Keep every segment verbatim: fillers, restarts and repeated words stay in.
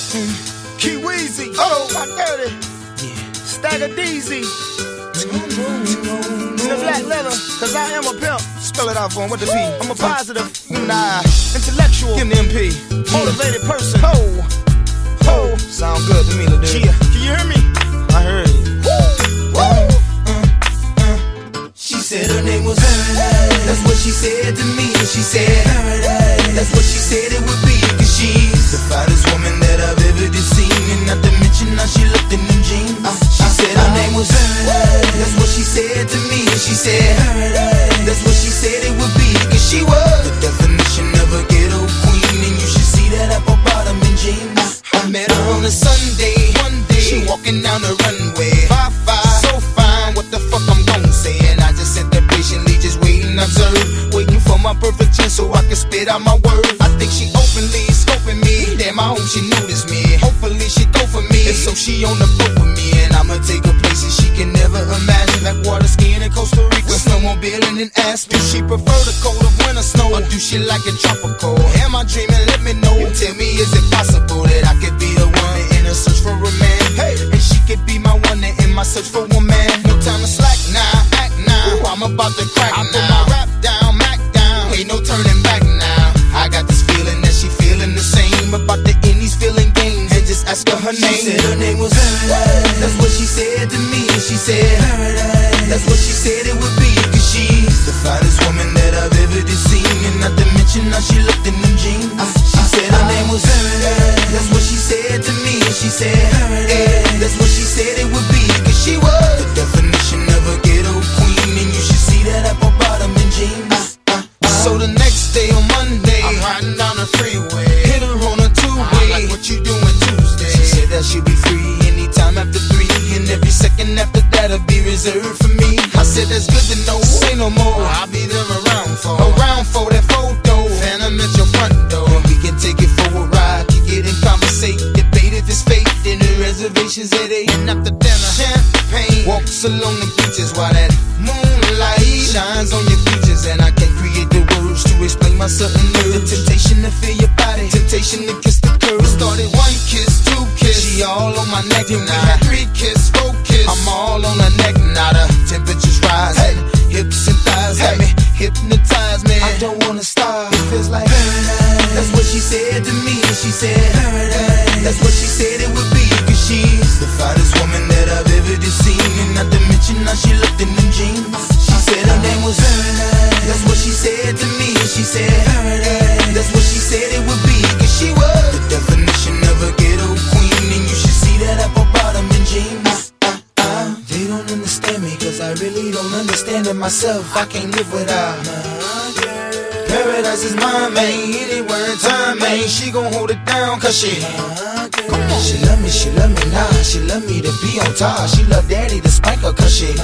Mm. Key Weezy. Oh, my dirty. Yeah. Stagger Deezy. Mm-hmm. The black leather, cause I am a pimp. Spell it out for him, what the P? I'm a positive, nah, intellectual, give me M P. Motivated person. Ho, ho. Sound good to me, little dude. Yeah. Can you hear me? I heard you. Woo. Woo. She said her name was Paradise. That's what she said to me. She said Paradise. That's what she said it would be. Cause she's the finest woman that I've ever seen. And not to mention how she looked in them jeans. uh, She said her name was Paradise. That's what she said to me. She said Paradise. That's what she said it would be. Cause she was the definition of a ghetto queen. And you should see that apple bottom in jeans. I met her on a Sunday. One day she walking down the runway. Five five, so fine. What the fuck I'm gonna say? And I just sat there patiently, just waiting, observe, waiting for my perfect chance so I can spit out my words. I think she openly scoping me. Damn, I hope she noticed me. Hopefully she go for me. If so, she on the boat with me, and I'ma take her places she can never imagine. Like water skiing in Costa Rica, snowmobiling in Aspen. She prefer the cold of winter snow, or do she like it tropical? Am I dreaming? Let me know. Tell me, is it possible that I could be the one in a search for a man? Hey, and she could be my one in my search for a man. No time to slack now, act now. Ooh, I'm about to crack I now. Put my rap down, Mac down. Ain't no turning back now. I got this feeling that she feeling the same. About to end these feeling games and just ask her her name. She said her name was Paradise. That's what she said to me. She said Paradise. That's what she said it would be. Cause she's the finest woman that I've ever seen. And not to mention how she looked in them jeans. uh, She said her name was Paradise. That's what she said to me. She said Paradise. That's what she said it would be. Cause she was the definition of a ghetto queen. And you should see that apple bottom in jeans. uh, uh, So the next day on Monday, I'm riding down the freeway. Hit her on a two-way. Like what you doing Tuesday? She said that she'll be free anytime after three. And every second after that'll be reserved for me. I said that's good to know. Say no more. I'll be there around for Around for that photo. Phantom at your front door. And we can take it for a ride. Kick it and conversate. Debate if it's fate. Dinner reservations at eight. And after dinner, champagne. Walks along the beaches while that moonlight shines on your features. And I can't create the words to explain my sudden nerve. The temptation to feel your body. Temptation to kiss the curve. Started one kiss, two kiss. She all on my neck. Then we had three kiss, four kiss. I'm all on her neck. Now the temperature's rising. Hey. Hips and thighs hey. Have me hypnotized, man. I don't wanna stop. It feels like Paradise. That's what she said to me. She said Paradise. That's what she said it would be. Cause she's the finest woman that I've ever seen. And not to mention how she looked in them jeans. She said her name was Paradise. That's what she said to me. She said Paradise. That's what she said it would be. Cause she was the definition of a ghetto queen. And you should see that apple bottom in jeans. uh, uh, They don't understand me cause I really don't understand it myself. I can't live without Paradise is mine, man. Anywhere in time, man. She gon' hold it down cause she Come on. She love me, she love me now. She love me to be on top. She love daddy to spank her cause she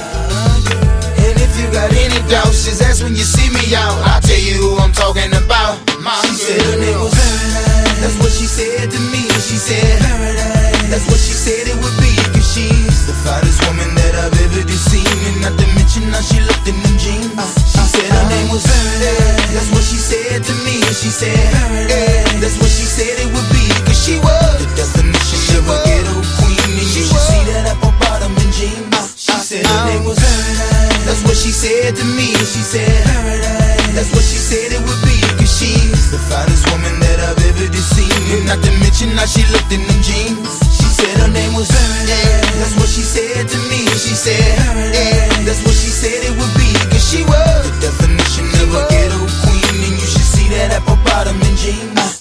And if you got any doubts, just ask when you see me out. I'll tell you who I'm talking about. My She girl. Said her name was Paradise. That's what she said to me. She said Paradise. That's what she said it would be. Cause she's the finest woman that I've ever seen. And not to mention how she looked in them jeans. uh, She said her name was Paradise. That's what she said to me. She said Paradise. That's what she said it would be. Cause she was the definition she of a ghetto queen. And you should see that apple bottom in jeans. uh, She said her name was Paradise. That's what she said to me. She said Paradise. That's what she said it would be. Cause she's the finest woman that I've ever seen. And not to mention how she looked in them jeans. She said her name was Paradise. That's what she said to me. She said Paradise. That's what she said it would be. Cause she was the definition of a ghetto queen. And you should see that apple bottom in jeans.